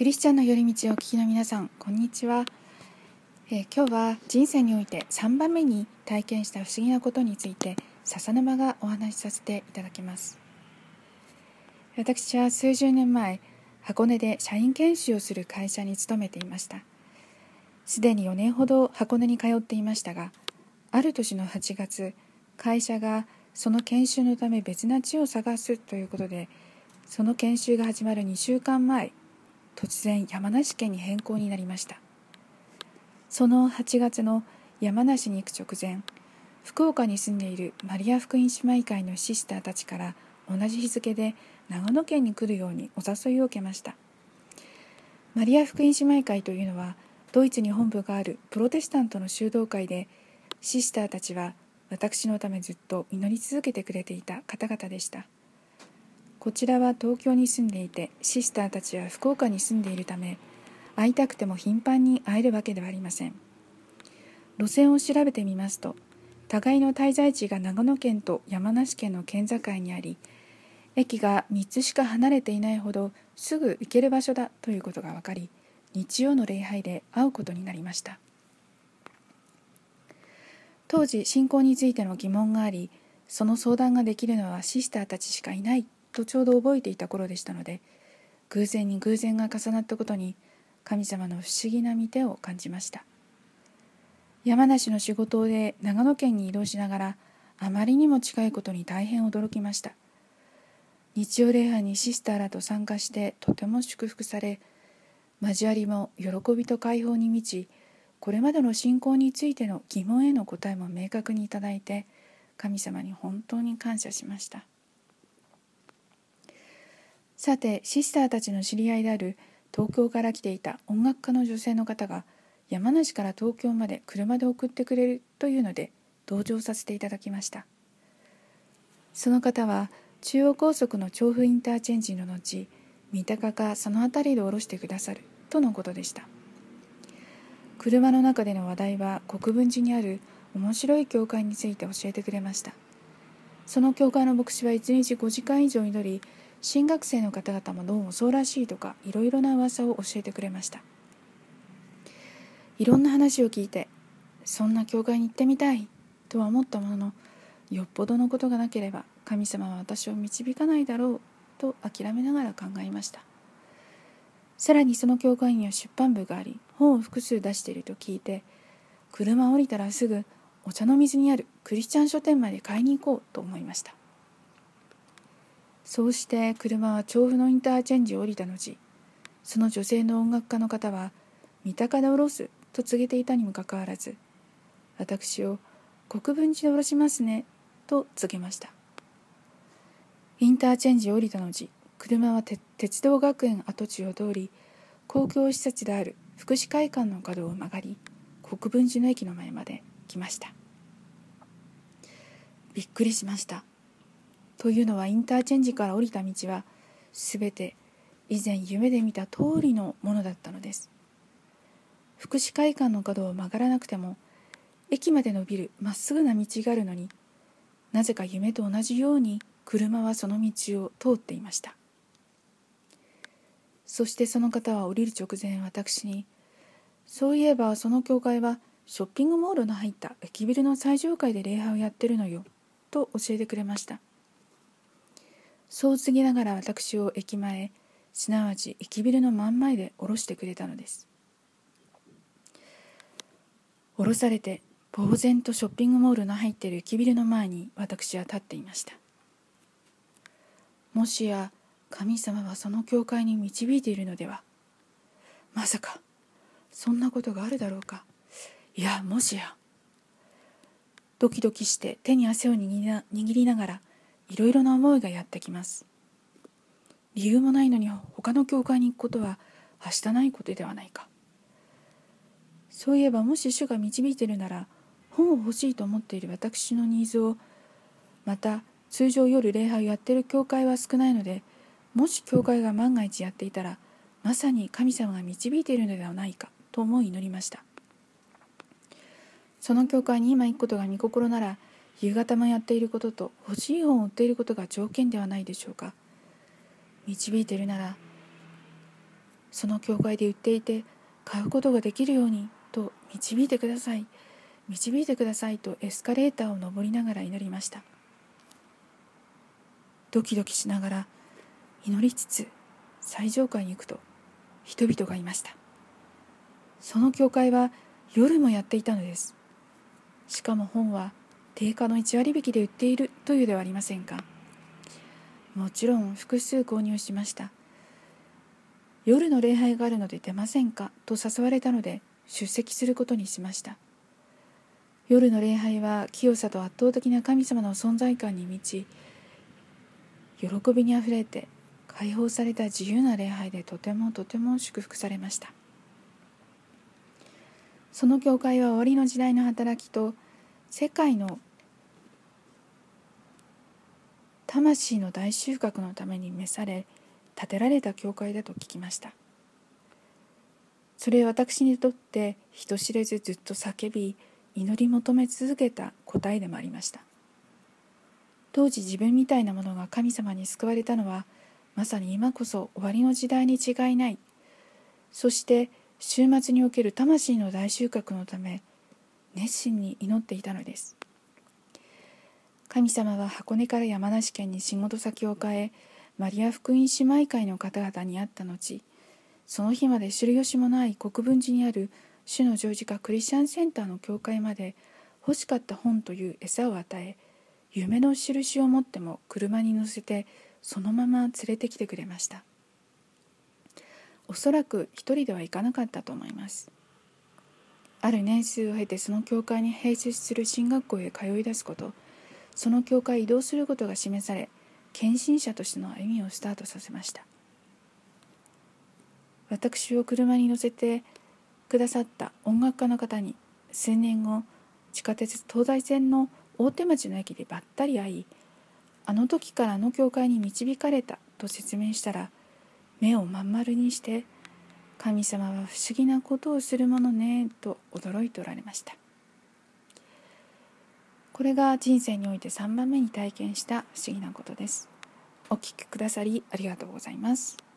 クリスチャンの寄り道をお聞きの皆さん、こんにちは。今日は人生において3番目に体験した不思議なことについて笹沼がお話しさせていただきます。私は数十年前、箱根で社員研修をする会社に勤めていました。すでに4年ほど箱根に通っていましたが、ある年の8月、会社がその研修のため別な地を探すということで、その研修が始まる2週間前、突然山梨県に変更になりました。その8月の山梨に行く直前、福岡に住んでいるマリア福音姉妹会のシスターたちから同じ日付で長野県に来るようにお誘いを受けました。マリア福音姉妹会というのはドイツに本部があるプロテスタントの修道会で、シスターたちは私のためずっと祈り続けてくれていた方々でした。こちらは東京に住んでいて、シスターたちは福岡に住んでいるため、会いたくても頻繁に会えるわけではありません。路線を調べてみますと、互いの滞在地が長野県と山梨県の県境にあり、駅が3つしか離れていないほどすぐ行ける場所だということが分かり、日曜の礼拝で会うことになりました。当時信仰についての疑問があり、その相談ができるのはシスターたちしかいないとちょうど覚えていた頃でしたので、偶然に偶然が重なったことに神様の不思議な御手を感じました。山梨の仕事で長野県に移動しながら、あまりにも近いことに大変驚きました。日曜礼拝にシスターらと参加してとても祝福され、交わりも喜びと解放に満ち、これまでの信仰についての疑問への答えも明確にいただいて、神様に本当に感謝しました。さて、シスターたちの知り合いである東京から来ていた音楽家の女性の方が、山梨から東京まで車で送ってくれるというので同乗させていただきました。その方は中央高速の調布インターチェンジの後、三鷹かその辺りで降ろしてくださるとのことでした。車の中での話題は国分寺にある面白い教会について教えてくれました。その教会の牧師は1日5時間以上祈り、新学生の方々もどうもそうらしいとか、いろいろな噂を教えてくれました。いろんな話を聞いて、そんな教会に行ってみたいとは思ったものの、よっぽどのことがなければ神様は私を導かないだろうと諦めながら考えました。さらにその教会には出版部があり、本を複数出していると聞いて、車を降りたらすぐお茶の水にあるクリスチャン書店まで買いに行こうと思いました。そうして車は調布のインターチェンジを降りた後、その女性の音楽家の方は三鷹で降ろすと告げていたにもかかわらず、私を国分寺で降ろしますねと告げました。インターチェンジを降りた後、車は鉄道学園跡地を通り、公共施設である福祉会館の角を曲がり、国分寺の駅の前まで来ました。びっくりしました。というのは、インターチェンジから降りた道はすべて以前夢で見た通りのものだったのです。福祉会館の角を曲がらなくても駅まで伸びるまっすぐな道があるのに、なぜか夢と同じように車はその道を通っていました。そしてその方は降りる直前、私に、そういえばその教会はショッピングモールの入った駅ビルの最上階で礼拝をやってるのよと教えてくれました。そう告げながら私を駅前、すなわち駅ビルの真ん前で降ろしてくれたのです。降ろされて呆然とショッピングモールの入っている駅ビルの前に私は立っていました。もしや神様はその教会に導いているのでは。まさかそんなことがあるだろうか。いや、もしや。ドキドキして手に汗を握りながら、いろいろな思いがやってきます。理由もないのに他の教会に行くことははしたないことではないか。そういえば、もし主が導いているなら、本を欲しいと思っている私のニーズを、また通常夜礼拝をやっている教会は少ないので、もし教会が万が一やっていたら、まさに神様が導いているのではないかと思い祈りました。その教会に今行くことが御心なら、夕方もやっていることと欲しい本を売っていることが条件ではないでしょうか。導いているなら、 その教会で売っていて買うことができるようにと導いてください、導いてくださいとエスカレーターを上りながら祈りました。ドキドキしながら祈りつつ最上階に行くと人々がいました。その教会は夜もやっていたのです。しかも本は定価の1割引きで売っているというではありませんか。もちろん複数購入しました。夜の礼拝があるので出ませんかと誘われたので出席することにしました。夜の礼拝は清さと圧倒的な神様の存在感に満ち、喜びにあふれて解放された自由な礼拝でとても祝福されました。その教会は終わりの時代の働きと世界の魂の大収穫のために召され建てられた教会だと聞きました。それは私にとって人知れずずっと叫び祈り求め続けた答えでもありました。当時自分みたいなものが神様に救われたのはまさに今こそ終わりの時代に違いない。そして週末における魂の大収穫のため熱心に祈っていたのです。神様は箱根から山梨県に仕事先を変え、マリア福音姉妹会の方々に会った後、その日まで知る由もない国分寺にある主の十字架クリスチャンセンターの教会まで欲しかった本という餌を与え、夢の印を持っても車に乗せてそのまま連れてきてくれました。おそらく一人では行かなかったと思います。ある年数を経てその教会に併設する進学校へ通い出すこと、その教会へ移動することが示され、献身者としての歩みをスタートさせました。私を車に乗せてくださった音楽家の方に数年後、地下鉄東西線の大手町の駅でばったり会い、あの時からあの教会に導かれたと説明したら、目をまん丸にして神様は不思議なことをするものねと驚いておられました。これが人生において3番目に体験した不思議なことです。お聞きくださりありがとうございます。